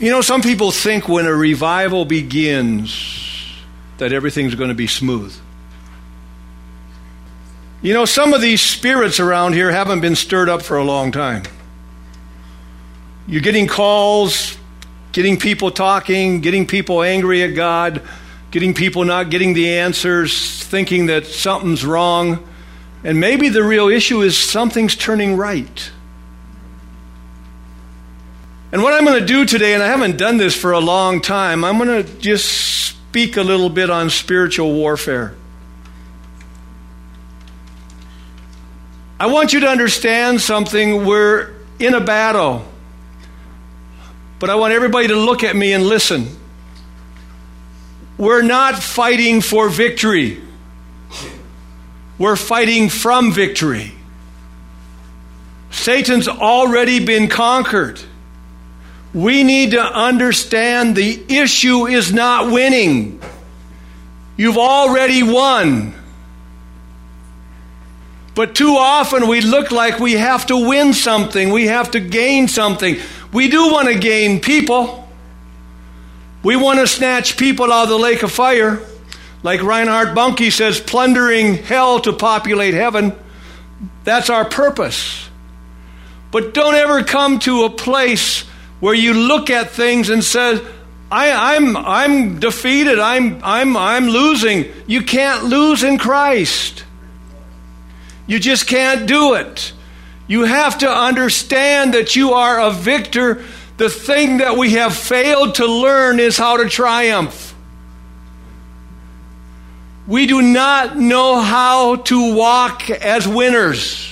Some people think when a revival begins that everything's going to be smooth. Some of these spirits around here haven't been stirred up for a long time. You're getting calls, getting people talking, getting people angry at God, getting people not getting the answers, thinking that something's wrong. And maybe the real issue is something's turning right. And what I'm going to do today, and I haven't done this for a long time, I'm going to just speak a little bit on spiritual warfare. I want you to understand something. We're in a battle. But I want everybody to look at me and listen. We're not fighting for victory. We're fighting from victory. Satan's already been conquered. We need to understand the issue is not winning. You've already won. But too often we look like we have to win something. We have to gain something. We do want to gain people. We want to snatch people out of the lake of fire. Like Reinhard Bonnke says, plundering hell to populate heaven. That's our purpose. But don't ever come to a place where you look at things and say, I'm defeated, I'm losing. You can't lose in Christ. You just can't do it. You have to understand that you are a victor. The thing that we have failed to learn is how to triumph. We do not know how to walk as winners.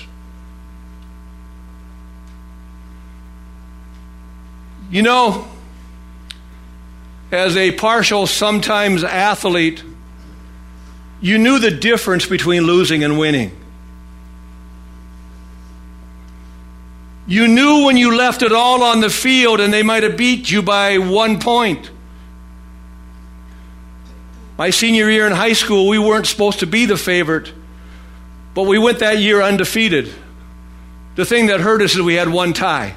As a partial, sometimes athlete, you knew the difference between losing and winning. You knew when you left it all on the field and they might have beat you by 1 point. My senior year in high school, we weren't supposed to be the favorite, but we went that year undefeated. The thing that hurt us is we had one tie.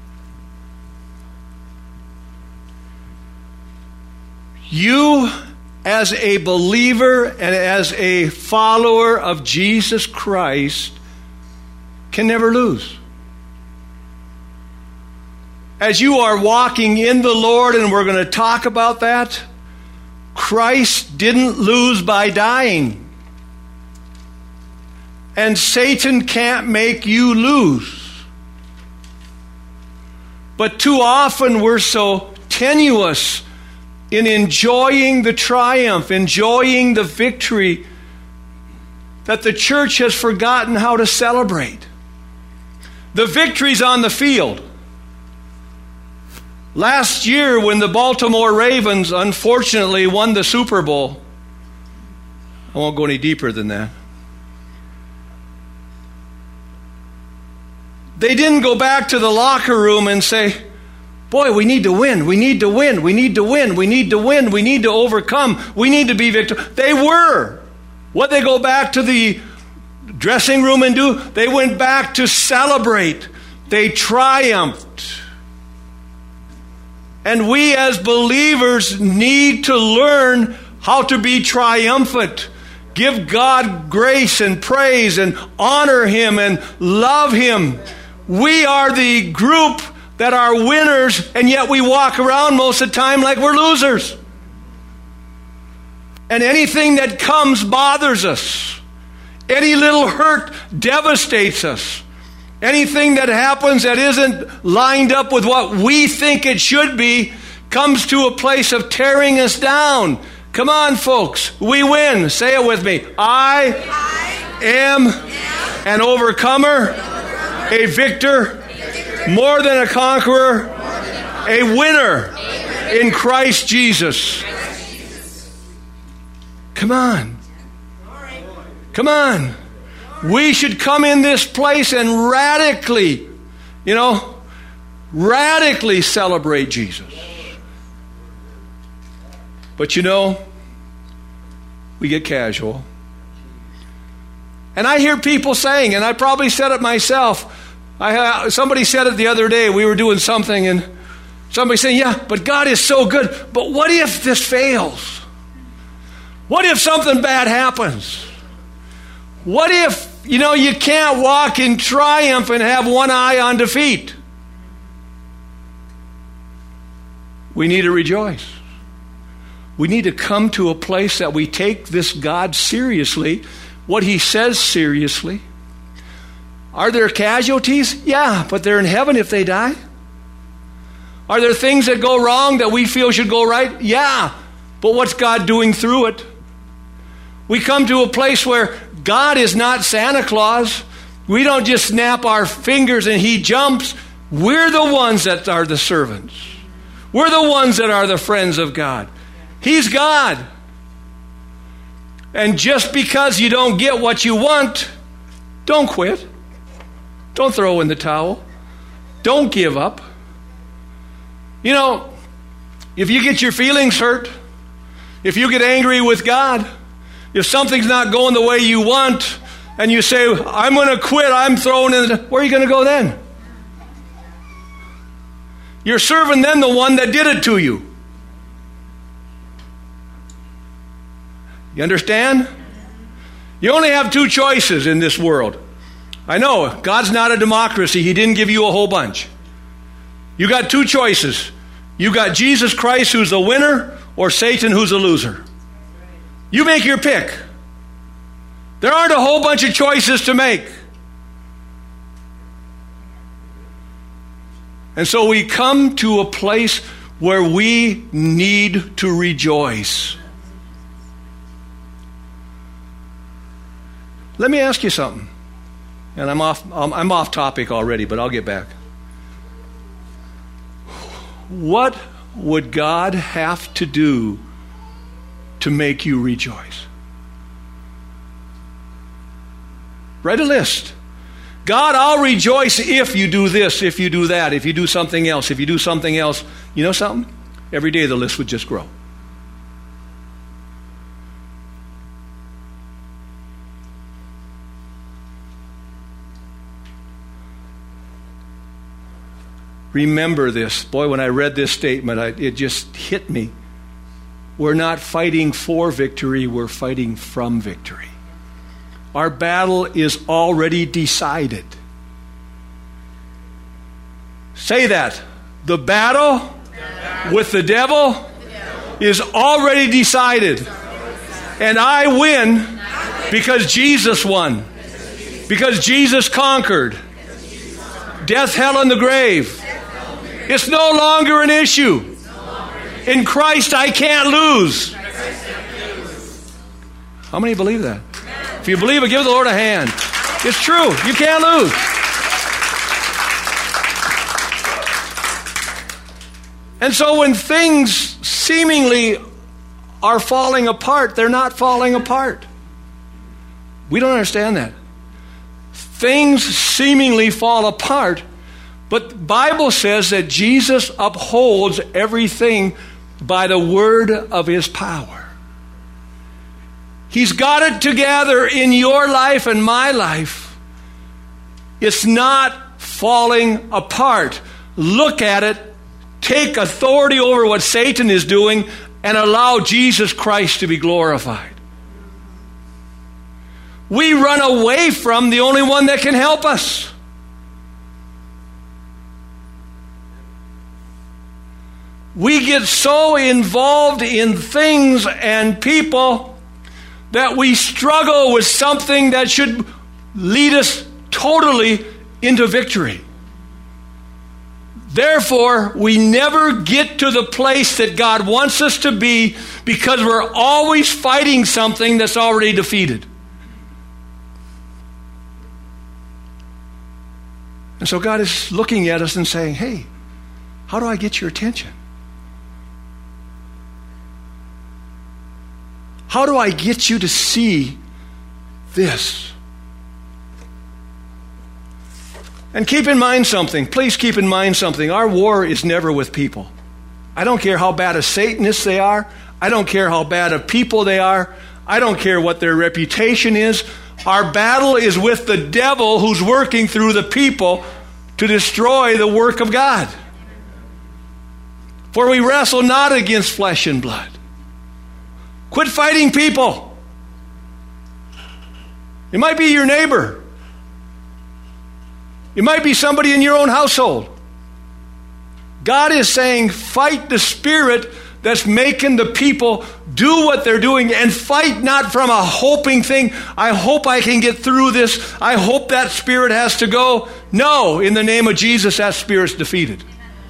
You, as a believer and as a follower of Jesus Christ, can never lose. As you are walking in the Lord, and we're going to talk about that, Christ didn't lose by dying. And Satan can't make you lose. But too often we're so tenuous in enjoying the triumph, enjoying the victory, that the church has forgotten how to celebrate. The victory's on the field. Last year, when the Baltimore Ravens unfortunately won the Super Bowl, I won't go any deeper than that. They didn't go back to the locker room and say, boy, we need to win, we need to win, we need to win, we need to win, we need to overcome, we need to be victorious. They were. What they go back to the dressing room and do? They went back to celebrate. They triumphed. And we as believers need to learn how to be triumphant. Give God grace and praise and honor Him and love Him. We are the group that are winners, and yet we walk around most of the time like we're losers. And anything that comes bothers us. Any little hurt devastates us. Anything that happens that isn't lined up with what we think it should be comes to a place of tearing us down. Come on, folks. We win. Say it with me. I am an overcomer, a victor, more than a conqueror, a winner in Christ Jesus. Come on. Come on. We should come in this place and radically celebrate Jesus. But we get casual. And I hear people saying, and I probably said it myself, somebody said it the other day, we were doing something and Somebody saying, yeah, but God is so good. But what if this fails? What if something bad happens? What if, you can't walk in triumph and have one eye on defeat? We need to rejoice. We need to come to a place that we take this God seriously, what He says seriously. Are there casualties? Yeah, but they're in heaven if they die. Are there things that go wrong that we feel should go right? Yeah, but what's God doing through it? We come to a place where God is not Santa Claus. We don't just snap our fingers and He jumps. We're the ones that are the servants. We're the ones that are the friends of God. He's God. And just because you don't get what you want, don't quit. Don't throw in the towel. Don't give up. If you get your feelings hurt, if you get angry with God, if something's not going the way you want, and you say, I'm going to quit, I'm throwing in where are you going to go then? You're serving then the one that did it to you. You understand? You only have two choices in this world. I know, God's not a democracy. He didn't give you a whole bunch. You got two choices. You got Jesus Christ, who's the winner, or Satan, who's a loser. You make your pick. There aren't a whole bunch of choices to make. And so we come to a place where we need to rejoice. Let me ask you something. And I'm off topic already, but I'll get back. What would God have to do to make you rejoice? Write a list. God, I'll rejoice if you do this, if you do that, if you do something else, if you do something else. You know something? Every day the list would just grow. Remember this. Boy, when I read this statement, it just hit me. We're not fighting for victory, we're fighting from victory. Our battle is already decided. Say that. The battle with the devil is already decided. And I win because Jesus won. Because Jesus conquered death, hell, and the grave. It's no longer an issue. In Christ, I can't lose. How many believe that? If you believe it, give the Lord a hand. It's true. You can't lose. And so when things seemingly are falling apart, they're not falling apart. We don't understand that. Things seemingly fall apart, but the Bible says that Jesus upholds everything by the word of His power. He's got it together in your life and my life. It's not falling apart. Look at it. Take authority over what Satan is doing and allow Jesus Christ to be glorified. We run away from the only one that can help us. We get so involved in things and people that we struggle with something that should lead us totally into victory. Therefore, we never get to the place that God wants us to be because we're always fighting something that's already defeated. And so God is looking at us and saying, hey, how do I get your attention? How do I get you to see this? And keep in mind something. Please keep in mind something. Our war is never with people. I don't care how bad of Satanists they are. I don't care how bad of people they are. I don't care what their reputation is. Our battle is with the devil who's working through the people to destroy the work of God. For we wrestle not against flesh and blood. Quit fighting people. It might be your neighbor. It might be somebody in your own household. God is saying, fight the spirit that's making the people do what they're doing, and fight not from a hoping thing. I hope I can get through this. I hope that spirit has to go. No, in the name of Jesus, that spirit's defeated.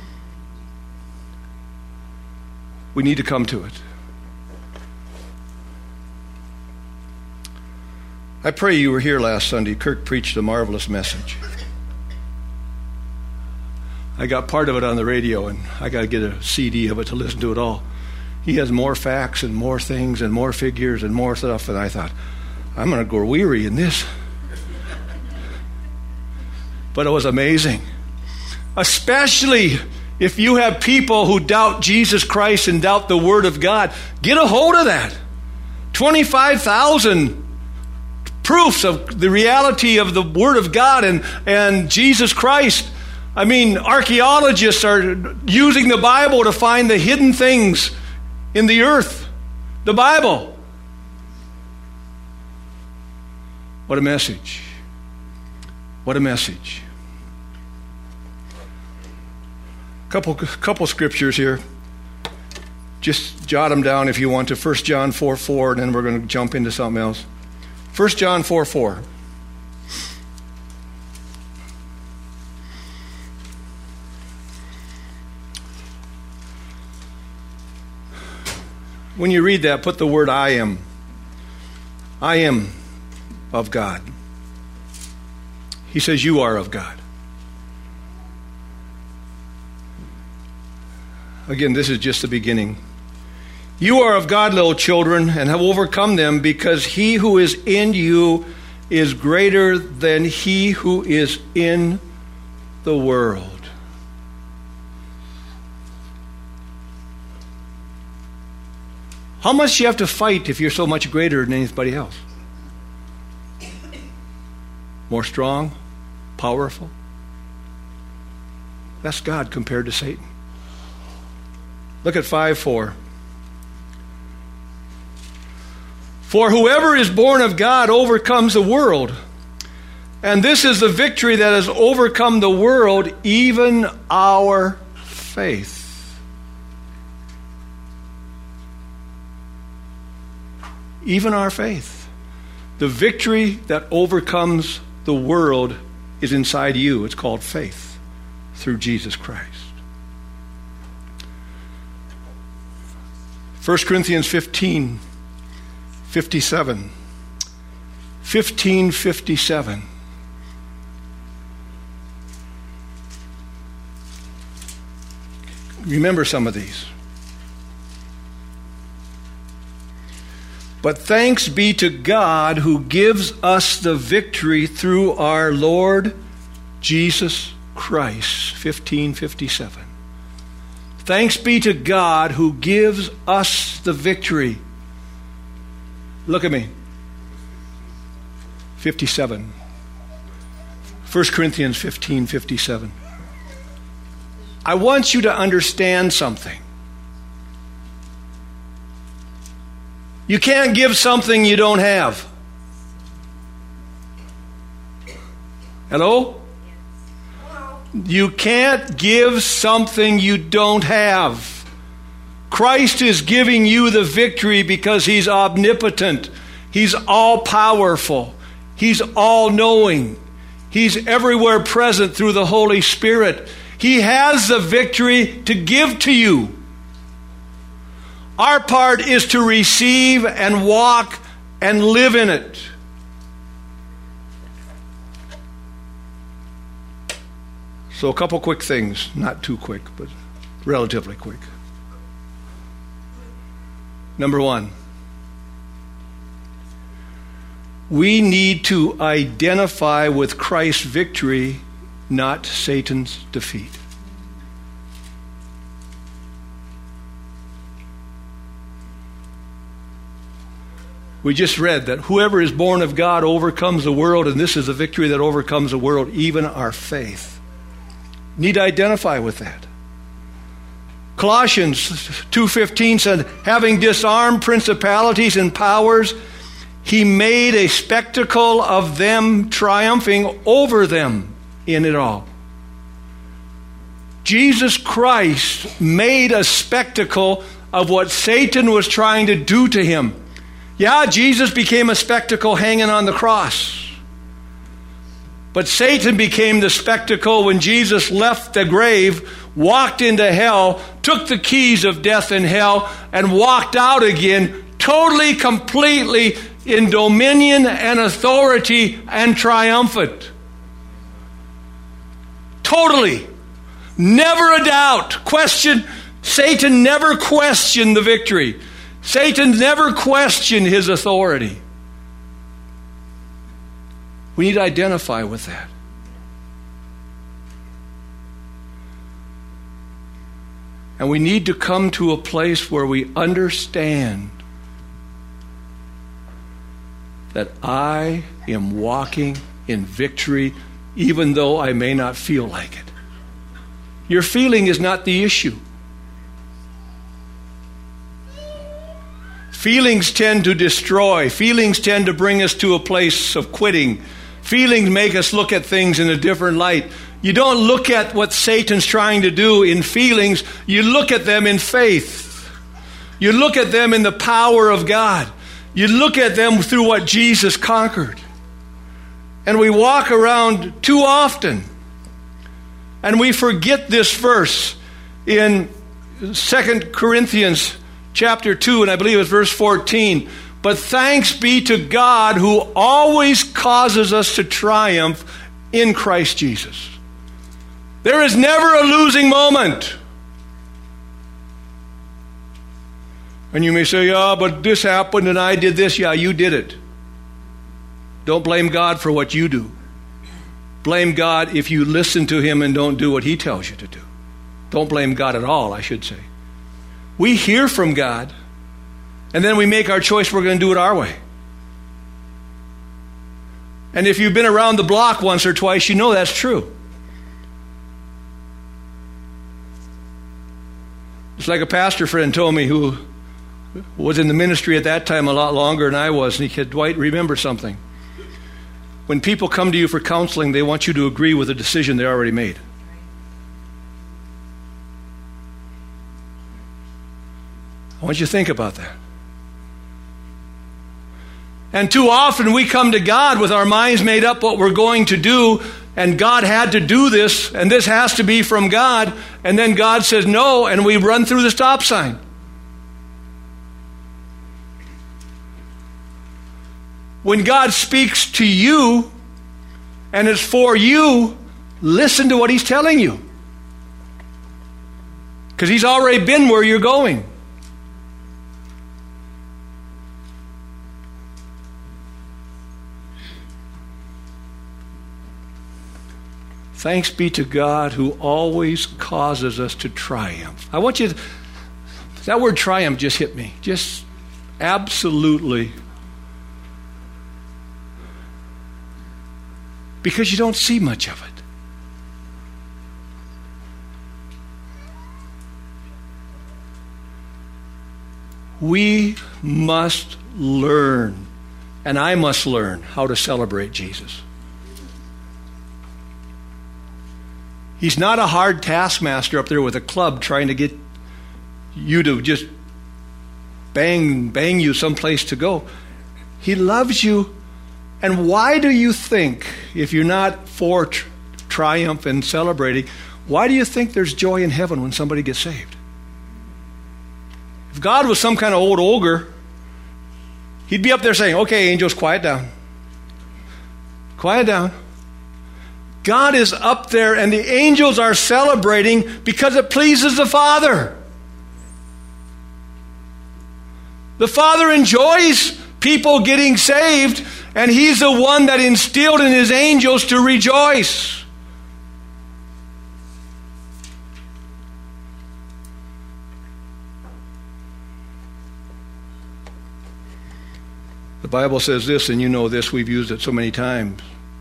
We need to come to it. I pray you were here last Sunday. Kirk preached a marvelous message. I got part of it on the radio, and I got to get a CD of it to listen to it all. He has more facts and more things and more figures and more stuff, and I thought, I'm going to grow weary in this. But it was amazing. Especially if you have people who doubt Jesus Christ and doubt the Word of God. Get a hold of that. 25,000 proofs of the reality of the Word of God and Jesus Christ. I mean, archaeologists are using the Bible to find the hidden things in the earth. The Bible. What a message. What a message. Couple scriptures here. Just jot them down if you want to. 1 John 4:4, and then we're going to jump into something else. 1 John 4:4. When you read that, put the word I am. I am of God. He says you are of God. Again, this is just the beginning. You are of God, little children, and have overcome them, because he who is in you is greater than he who is in the world. How much do you have to fight if you're so much greater than anybody else? More strong? Powerful? That's God compared to Satan. Look at 5:4. For whoever is born of God overcomes the world. And this is the victory that has overcome the world, even our faith. Even our faith. The victory that overcomes the world is inside you. It's called faith through Jesus Christ. 1 Corinthians 15:57. 15:57. Remember some of these. But thanks be to God who gives us the victory through our Lord Jesus Christ. 15:57. Thanks be to God who gives us the victory. Look at me. 57. 1 Corinthians 15:57. I want you to understand something. You can't give something you don't have. Hello? You can't give something you don't have. Christ is giving you the victory because He's omnipotent. He's all-powerful. He's all-knowing. He's everywhere present through the Holy Spirit. He has the victory to give to you. Our part is to receive and walk and live in it. So a couple quick things, not too quick, but relatively quick. Number one, we need to identify with Christ's victory, not Satan's defeat. We just read that whoever is born of God overcomes the world, and this is a victory that overcomes the world, even our faith. Need to identify with that. Colossians 2:15 said, having disarmed principalities and powers, he made a spectacle of them, triumphing over them in it all. Jesus Christ made a spectacle of what Satan was trying to do to him. Yeah, Jesus became a spectacle hanging on the cross. But Satan became the spectacle when Jesus left the grave, walked into hell, took the keys of death and hell, and walked out again, totally, completely in dominion and authority and triumphant. Totally. Never a doubt. Satan never questioned the victory. Satan never questioned his authority. We need to identify with that. And we need to come to a place where we understand that I am walking in victory even though I may not feel like it. Your feeling is not the issue. Feelings tend to destroy. Feelings tend to bring us to a place of quitting. Feelings make us look at things in a different light. You don't look at what Satan's trying to do in feelings. You look at them in faith. You look at them in the power of God. You look at them through what Jesus conquered. And we walk around too often and we forget this verse in 2 Corinthians chapter 2, and I believe it's verse 14. But thanks be to God who always causes us to triumph in Christ Jesus. There is never a losing moment. And you may say, yeah, but this happened and I did this. Yeah, you did it. Don't blame God for what you do. Blame God if you listen to him and don't do what he tells you to do. Don't blame God at all, I should say. We hear from God, and then we make our choice. We're going to do it our way. And if you've been around the block once or twice, you know that's true. It's like a pastor friend told me who was in the ministry at that time a lot longer than I was, and he said, Dwight, remember something. When people come to you for counseling, they want you to agree with a decision they already made. I want you to think about that. And too often we come to God with our minds made up what we're going to do, and God had to do this, and this has to be from God, and then God says no, and we run through the stop sign. When God speaks to you and it's for you, listen to what he's telling you. Because he's already been where you're going. Thanks be to God who always causes us to triumph. I want you to, that word triumph just hit me. Just absolutely. Because you don't see much of it. We must learn, and I must learn, how to celebrate Jesus. He's not a hard taskmaster up there with a club trying to get you to just bang you someplace to go. He loves you. And why do you think, if you're not for triumph and celebrating, why do you think there's joy in heaven when somebody gets saved? If God was some kind of old ogre, he'd be up there saying, okay, angels, quiet down. Quiet down. God is up there and the angels are celebrating because it pleases the Father. The Father enjoys people getting saved, and he's the one that instilled in his angels to rejoice. The Bible says this, and you know this, we've used it so many times.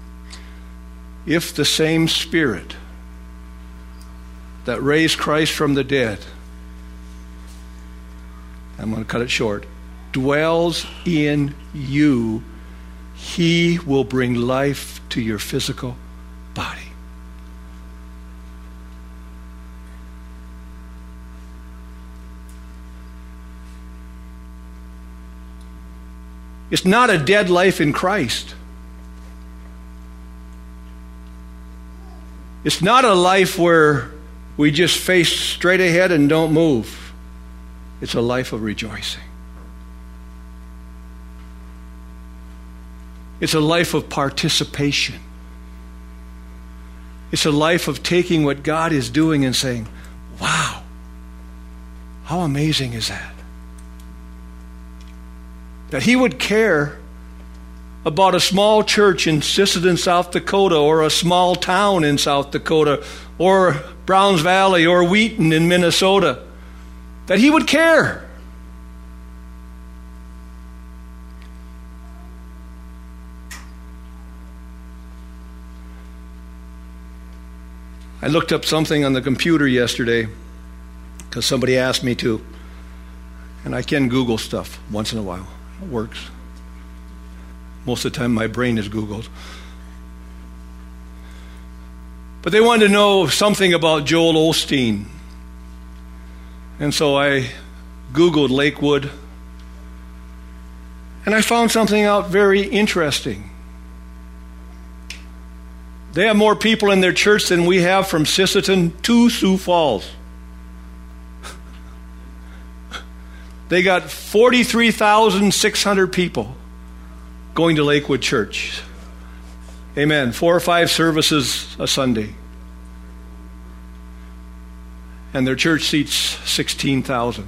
If the same Spirit that raised Christ from the dead I'm going to cut it short, dwells in you, he will bring life to your physical body. It's not a dead life in Christ. It's not a life where we just face straight ahead and don't move. It's a life of rejoicing. It's a life of participation. It's a life of taking what God is doing and saying, wow, how amazing is that? That he would care about a small church in Sisseton, South Dakota, or a small town in South Dakota, or Browns Valley, or Wheaton in Minnesota. That he would care. I looked up something on the computer yesterday because somebody asked me to, and I can Google stuff once in a while. It works. Most of the time my brain is Googled. But they wanted to know something about Joel Osteen. And so I Googled Lakewood. And I found something out very interesting. They have more people in their church than we have from Sisseton to Sioux Falls. They got 43,600 people going to Lakewood Church. Amen. 4 or 5 services a Sunday. And their church seats 16,000.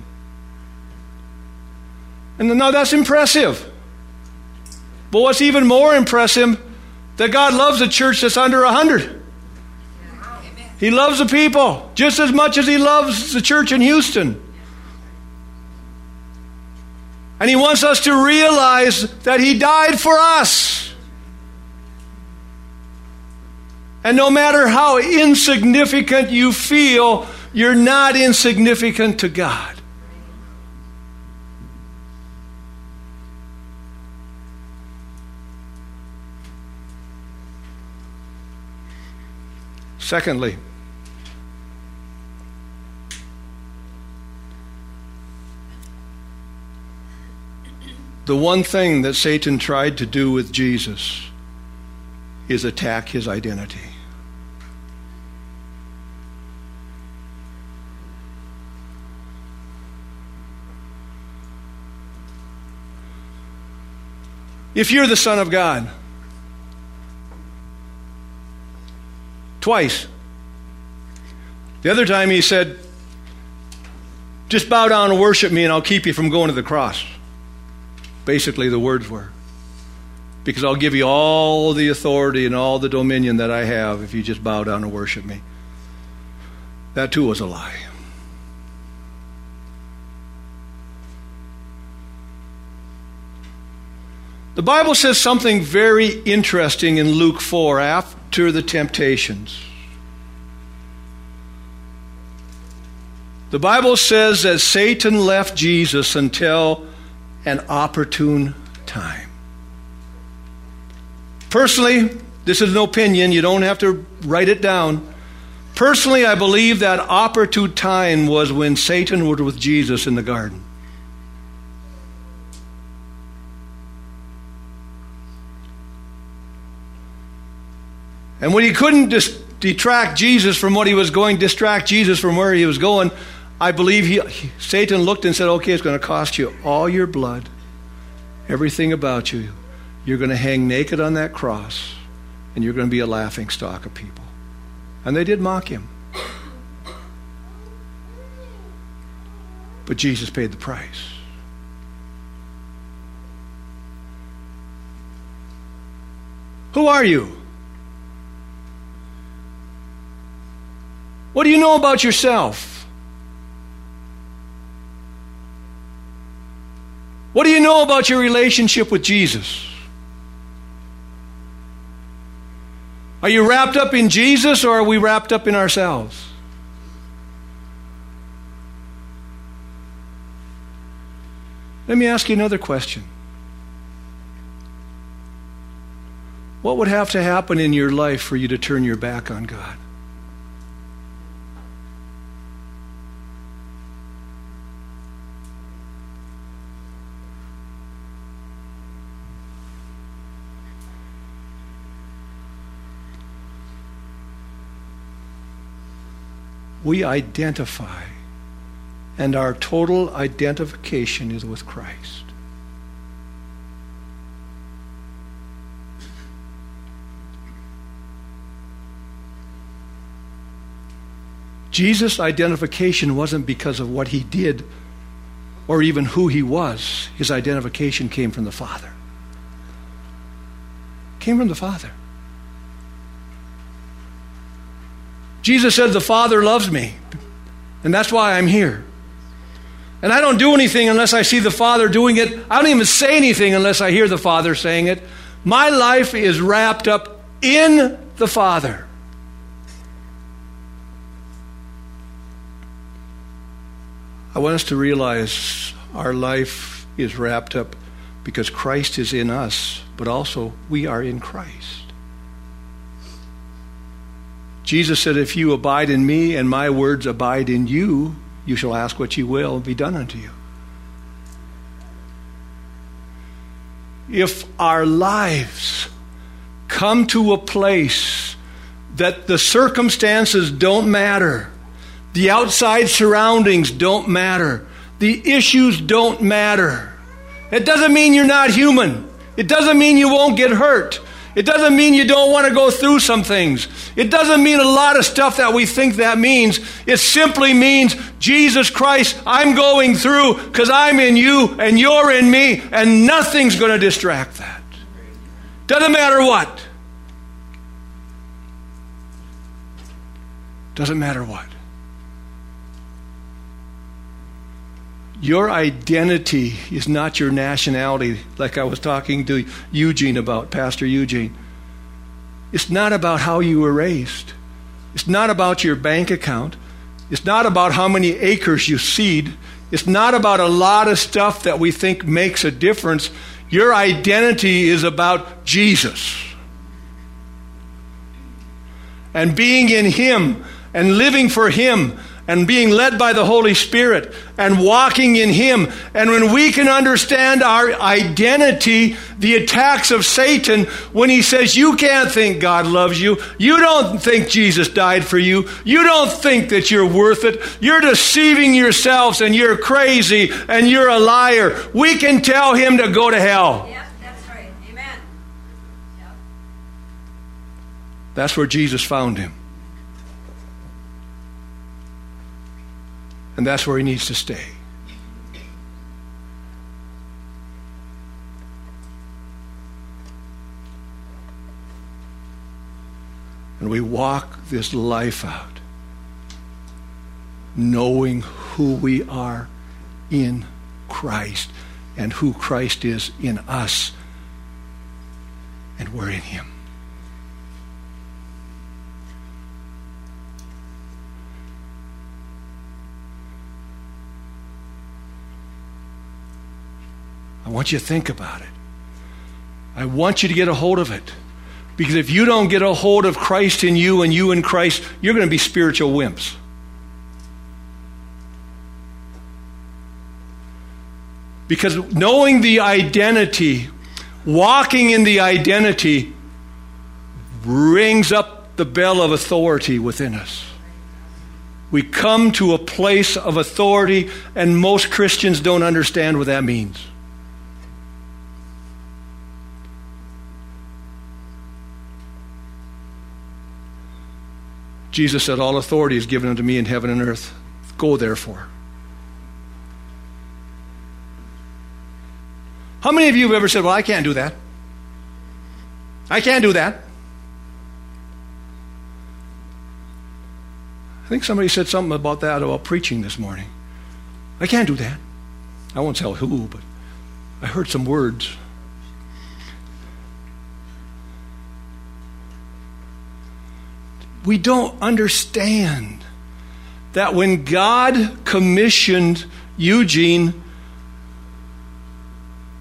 And now that's impressive. But what's even more impressive, that God loves a church that's under 100. He loves the people just as much as he loves the church in Houston. And he wants us to realize that he died for us. And no matter how insignificant you feel, you're not insignificant to God. Secondly, the one thing that Satan tried to do with Jesus is attack his identity. If you're the Son of God, twice. The other time he said, just bow down and worship me and I'll keep you from going to the cross. Basically the words were, because I'll give you all the authority and all the dominion that I have if you just bow down and worship me. That too was a lie. The Bible says something very interesting in Luke 4 after the temptations. The Bible says that Satan left Jesus until an opportune time. Personally, this is an opinion, you don't have to write it down. Personally, I believe that opportune time was when Satan was with Jesus in the garden. And when he couldn't distract Jesus from what he was going, distract Jesus from where he was going, I believe Satan looked and said, okay, it's going to cost you all your blood, everything about you. You're going to hang naked on that cross, and you're going to be a laughingstock of people. And they did mock him. But Jesus paid the price. Who are you? What do you know about yourself? What do you know about your relationship with Jesus? Are you wrapped up in Jesus, or are we wrapped up in ourselves? Let me ask you another question. What would have to happen in your life for you to turn your back on God? We identify, and our total identification is with Christ. Jesus' identification wasn't because of what he did or even who he was. His identification came from the Father. Came from the Father. Jesus said, the Father loves me, and that's why I'm here. And I don't do anything unless I see the Father doing it. I don't even say anything unless I hear the Father saying it. My life is wrapped up in the Father. I want us to realize our life is wrapped up because Christ is in us, but also we are in Christ. Jesus said, if you abide in me and my words abide in you, you shall ask what you will and be done unto you. If our lives come to a place that the circumstances don't matter, the outside surroundings don't matter, the issues don't matter, it doesn't mean you're not human. It doesn't mean you won't get hurt. It doesn't mean you don't want to go through some things. It doesn't mean a lot of stuff that we think that means. It simply means, Jesus Christ, I'm going through because I'm in you and you're in me, and nothing's going to distract that. Doesn't matter what. Doesn't matter what. Your identity is not your nationality, like I was talking to Eugene about, Pastor Eugene. It's not about how you were raised. It's not about your bank account. It's not about how many acres you seed. It's not about a lot of stuff that we think makes a difference. Your identity is about Jesus. And being in Him and living for Him and being led by the Holy Spirit and walking in Him. And when we can understand our identity, the attacks of Satan, when he says, you can't think God loves you, you don't think Jesus died for you, you don't think that you're worth it, you're deceiving yourselves and you're crazy and you're a liar, we can tell him to go to hell. Yep, that's right. Amen. Yep. That's where Jesus found him. And that's where he needs to stay. And we walk this life out knowing who we are in Christ and who Christ is in us, and we're in Him. I want you to think about it. I want you to get a hold of it. Because if you don't get a hold of Christ in you and you in Christ, you're going to be spiritual wimps. Because knowing the identity, walking in the identity, rings up the bell of authority within us. We come to a place of authority, and most Christians don't understand what that means. Jesus said, all authority is given unto me in heaven and earth. Go therefore. How many of you have ever said, well, I can't do that? I can't do that. I think somebody said something about that about preaching this morning. I can't do that. I won't tell who, but I heard some words. We don't understand that when God commissioned Eugene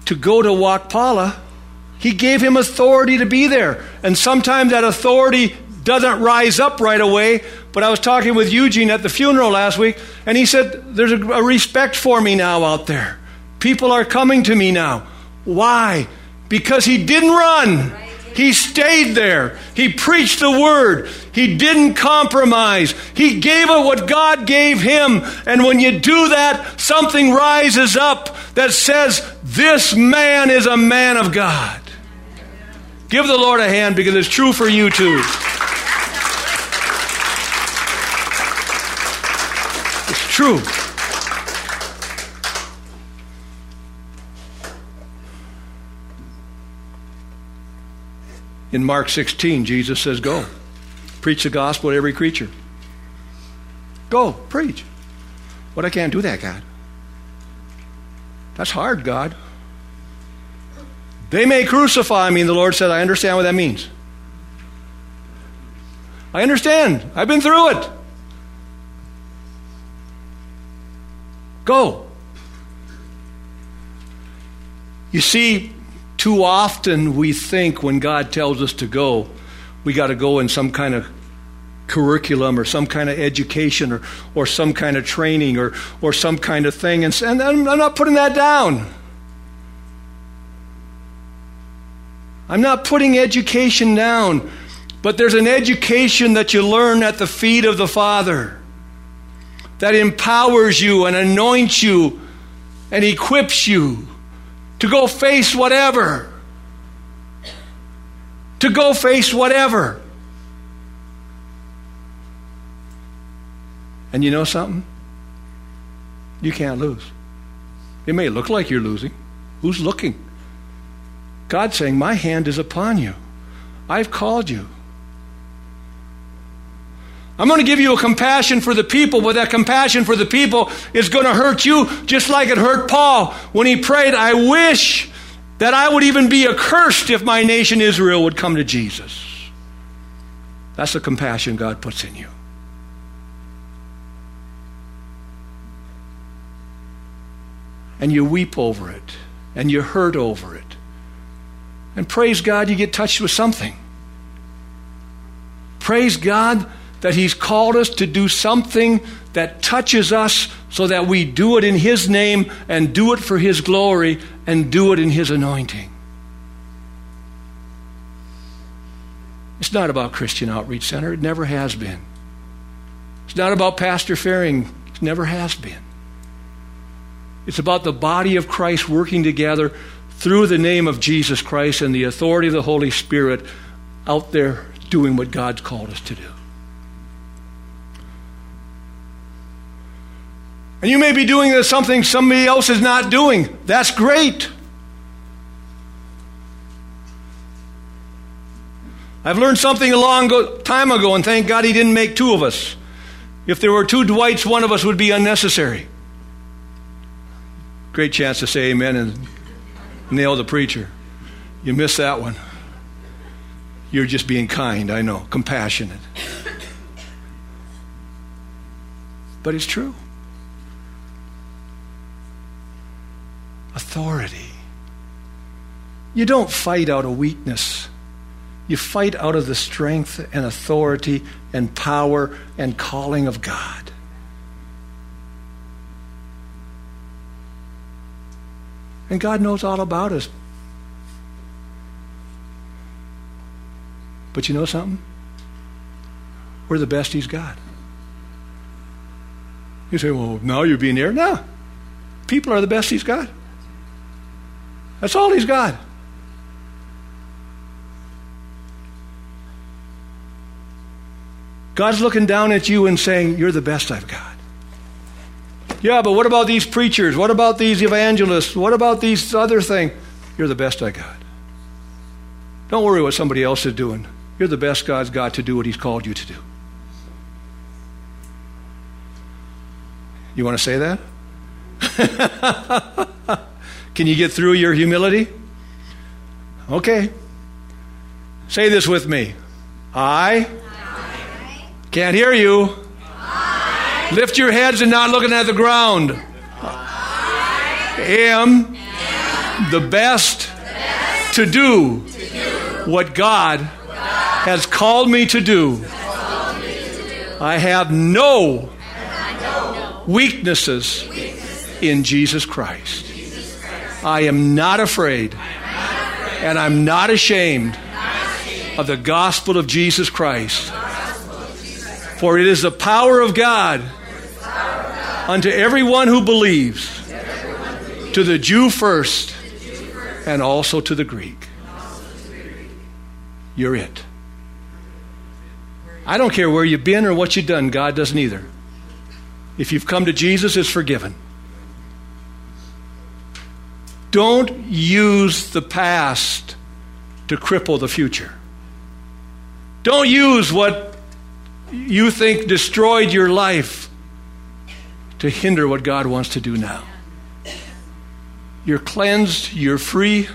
to go to Wakpala. He gave him authority to be there. And sometimes that authority doesn't rise up right away. But I was talking with Eugene at the funeral last week, and he said, there's a respect for me now out there. People are coming to me now. Why? Because he didn't run. He stayed there. He preached the word. He didn't compromise. He gave it what God gave him. And when you do that, something rises up that says, this man is a man of God. Give the Lord a hand, because it's true for you too. It's true. In Mark 16, Jesus says, go. Preach the gospel to every creature. Go, preach. But I can't do that, God. That's hard, God. They may crucify me, and the Lord said, I understand what that means. I understand. I've been through it. Go. You see, too often we think when God tells us to go, we got to go in some kind of curriculum or some kind of education or some kind of training or some kind of thing. And I'm not putting that down. I'm not putting education down. But there's an education that you learn at the feet of the Father that empowers you and anoints you and equips you to go face whatever. To go face whatever. And you know something? You can't lose. It may look like you're losing. Who's looking? God's saying, my hand is upon you. I've called you. I'm going to give you a compassion for the people, but that compassion for the people is going to hurt you just like it hurt Paul when he prayed, I wish that I would even be accursed if my nation Israel would come to Jesus. That's the compassion God puts in you. And you weep over it, and you hurt over it. And praise God, you get touched with something. Praise God that He's called us to do something that touches us so that we do it in His name and do it for His glory and do it in His anointing. It's not about Christian Outreach Center. It never has been. It's not about Pastor Faring. It never has been. It's about the body of Christ working together through the name of Jesus Christ and the authority of the Holy Spirit out there doing what God's called us to do. And you may be doing something somebody else is not doing. That's great. I've learned something a long time ago, and thank God He didn't make two of us. If there were two Dwights, one of us would be unnecessary. Great chance to say amen and nail the preacher. You missed that one. You're just being kind, I know, compassionate. But it's true. Authority. You don't fight out of weakness. You fight out of the strength and authority and power and calling of God. And God knows all about us. But you know something? We're the best He's got. You say, well, now you're being there. No. People are the best He's got. That's all He's got. God's looking down at you and saying, you're the best I've got. Yeah, but what about these preachers? What about these evangelists? What about these other things? You're the best I got. Don't worry what somebody else is doing. You're the best God's got to do what He's called you to do. You want to say that? Can you get through your humility? Okay. Say this with me. I can't hear you. Lift your heads and not looking at the ground. Am the best to do what God has called me to do. I have no weaknesses in Jesus Christ. I am not afraid, and I'm not ashamed of the gospel of Jesus Christ. For it is the power of God unto everyone who believes, to the Jew first, and also to the Greek. You're it. I don't care where you've been or what you've done. God doesn't either. If you've come to Jesus, it's forgiven. Don't use the past to cripple the future. Don't use what you think destroyed your life to hinder what God wants to do now. You're cleansed. You're free.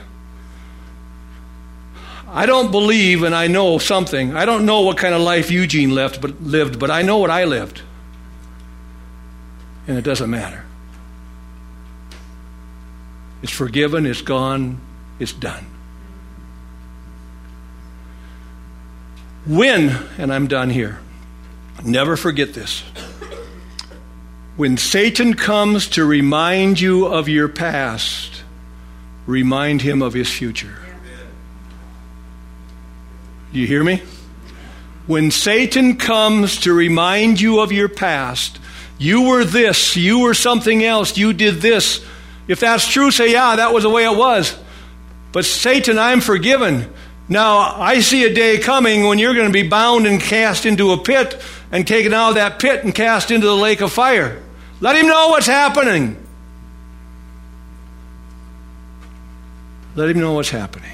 I don't believe, and I know something. I don't know what kind of life Eugene lived, but I know what I lived. And it doesn't matter. It's forgiven, it's gone, it's done. When, and I'm done here, never forget this. When Satan comes to remind you of your past, remind him of his future. Do you hear me? When Satan comes to remind you of your past, you were this, you were something else, you did this. If that's true, say, yeah, that was the way it was. But Satan, I'm forgiven. Now, I see a day coming when you're going to be bound and cast into a pit and taken out of that pit and cast into the lake of fire. Let him know what's happening. Let him know what's happening.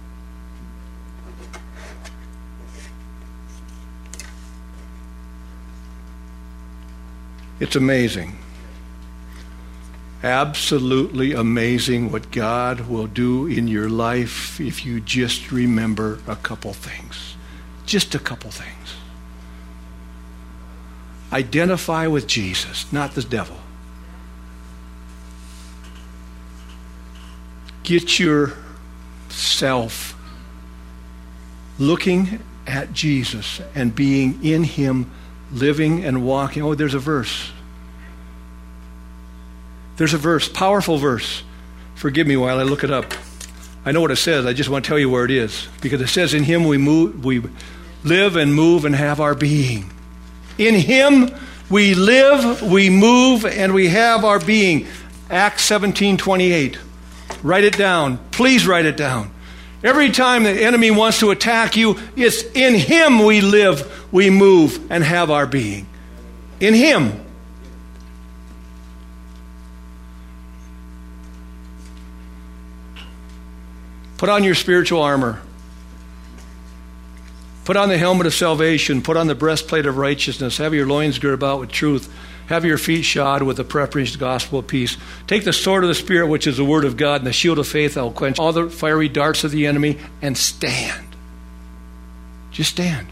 It's amazing. Absolutely amazing what God will do in your life if you just remember a couple things. Just a couple things. Identify with Jesus, not the devil. Get yourself looking at Jesus and being in him, living and walking. Oh, there's a verse. There's a verse, powerful verse. Forgive me while I look it up. I know what it says. I just want to tell you where it is. Because it says in him we live and move and have our being. In him we live, we move, and we have our being. Acts 17:28. Write it down. Please write it down. Every time the enemy wants to attack you, it's in him we live, we move, and have our being. In him. Put on your spiritual armor. Put on the helmet of salvation. Put on the breastplate of righteousness. Have your loins girded about with truth. Have your feet shod with the preparation of the gospel of peace. Take the sword of the Spirit, which is the word of God, and the shield of faith that will quench all the fiery darts of the enemy, and stand. Just stand.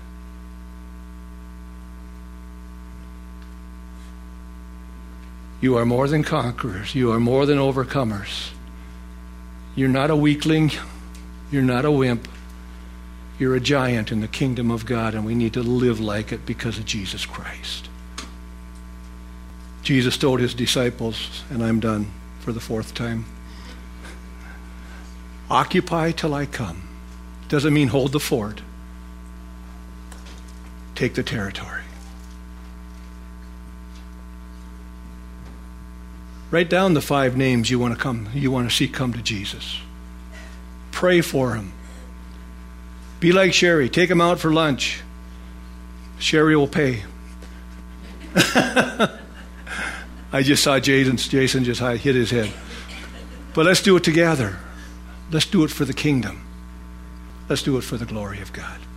You are more than conquerors. You are more than overcomers. You're not a weakling. You're not a wimp. You're a giant in the kingdom of God, and we need to live like it because of Jesus Christ. Jesus told his disciples, and I'm done for the fourth time, occupy till I come. Doesn't mean hold the fort. Take the territory. Write down the 5 names you want to see come to Jesus. Pray for him. Be like Sherry. Take him out for lunch. Sherry will pay. I just saw Jason just hit his head. But let's do it together. Let's do it for the kingdom. Let's do it for the glory of God.